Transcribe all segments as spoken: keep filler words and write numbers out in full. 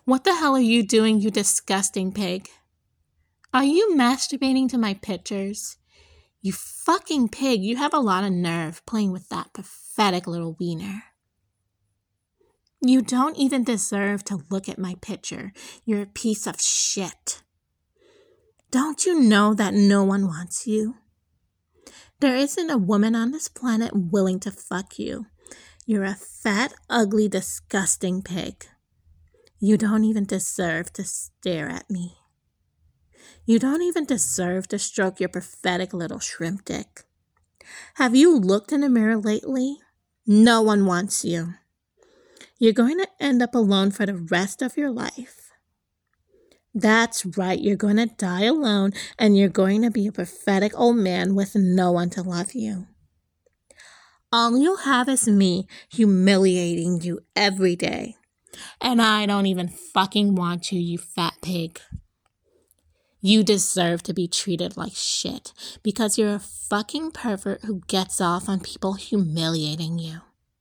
What the hell are you doing, you disgusting pig? Are you masturbating to my pictures? You fucking pig, you have a lot of nerve playing with that pathetic little wiener. You don't even deserve to look at my picture. You're a piece of shit. Don't you know that no one wants you? There isn't a woman on this planet willing to fuck you. You're a fat, ugly, disgusting pig. You don't even deserve to stare at me. You don't even deserve to stroke your pathetic little shrimp dick. Have you looked in the mirror lately? No one wants you. You're going to end up alone for the rest of your life. That's right, you're going to die alone and you're going to be a pathetic old man with no one to love you. All you'll have is me humiliating you every day. And I don't even fucking want you, you fat pig. You deserve to be treated like shit because you're a fucking pervert who gets off on people humiliating you.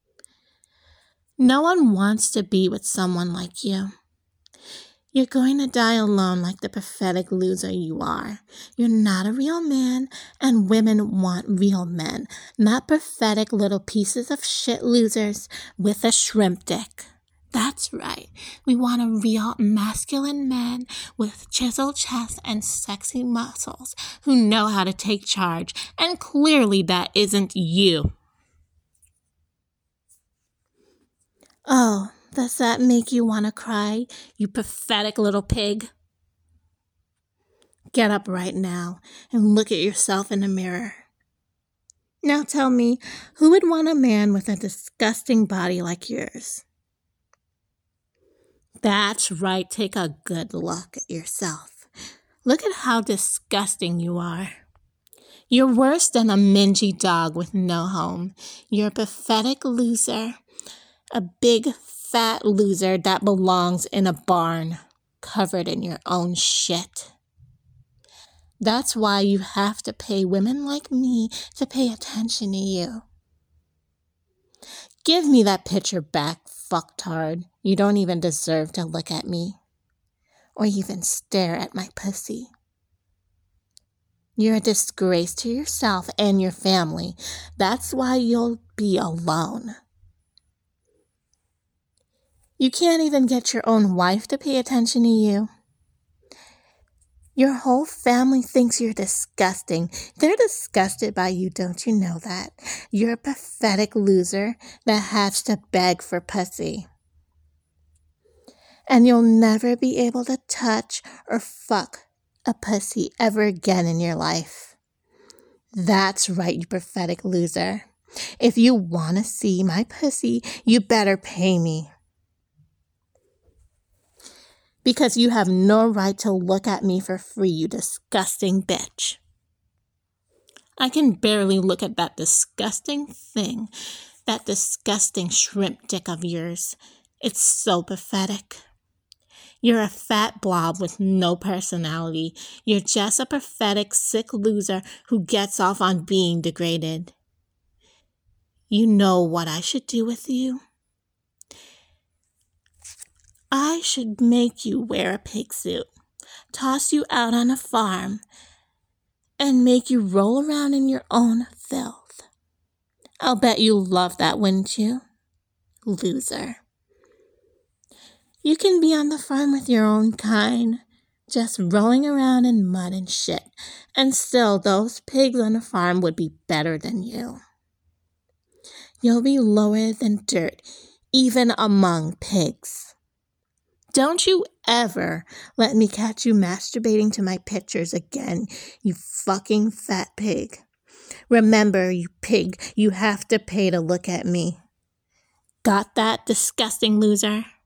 No one wants to be with someone like you. You're going to die alone like the pathetic loser you are. You're not a real man, and women want real men, not pathetic little pieces of shit losers with a shrimp dick. That's right. We want a real masculine man with chiseled chest and sexy muscles who know how to take charge, and clearly that isn't you. Oh, does that make you want to cry, you pathetic little pig? Get up right now and look at yourself in the mirror. Now tell me, who would want a man with a disgusting body like yours? That's right, take a good look at yourself. Look at how disgusting you are. You're worse than a mingy dog with no home. You're a pathetic loser, a big fat loser that belongs in a barn, covered in your own shit. That's why you have to pay women like me to pay attention to you. Give me that picture back, fucktard. You don't even deserve to look at me or even stare at my pussy. You're a disgrace to yourself and your family. That's why you'll be alone. You can't even get your own wife to pay attention to you. Your whole family thinks you're disgusting. They're disgusted by you, don't you know that? You're a pathetic loser that has to beg for pussy. And you'll never be able to touch or fuck a pussy ever again in your life. That's right, you pathetic loser. If you want to see my pussy, you better pay me. Because you have no right to look at me for free, you disgusting bitch. I can barely look at that disgusting thing, that disgusting shrimp dick of yours. It's so pathetic. You're a fat blob with no personality. You're just a pathetic, sick loser who gets off on being degraded. You know what I should do with you? I should make you wear a pig suit, toss you out on a farm, and make you roll around in your own filth. I'll bet you'll love that, wouldn't you? Loser. You can be on the farm with your own kind, just rolling around in mud and shit, and still those pigs on the farm would be better than you. You'll be lower than dirt, even among pigs. Don't you ever let me catch you masturbating to my pictures again, you fucking fat pig. Remember, you pig, you have to pay to look at me. Got that, disgusting loser?